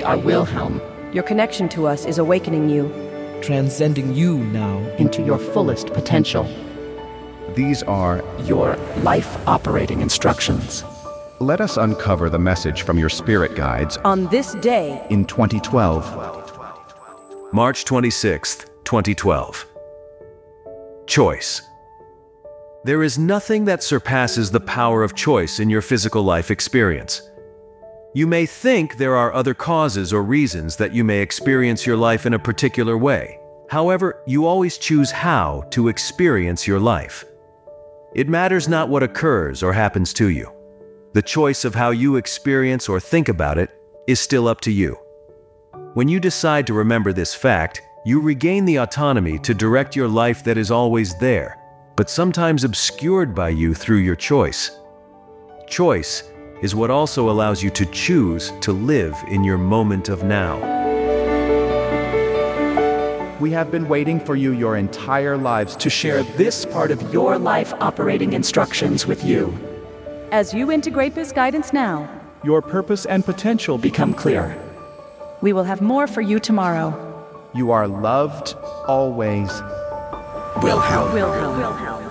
We are Wilhelm. Your connection to us is awakening you transcending you now into your fullest potential. These are your life operating instructions. Let us uncover the message from your spirit guides on this day in 2012. March 26th, 2012. Choice. There is nothing that surpasses the power of choice in your physical life experience. You may think there are other causes or reasons that you may experience your life in a particular way. However, you always choose how to experience your life. It matters not what occurs or happens to you. The choice of how you experience or think about it is still up to you. When you decide to remember this fact, you regain the autonomy to direct your life that is always there, but sometimes obscured by you through your choice. Choice is what also allows you to choose to live in your moment of now. We have been waiting for you your entire lives to share this part of your life operating instructions with you. As you integrate this guidance now, your purpose and potential become clear. We will have more for you tomorrow. You are loved always. Wilhelm. Wilhelm.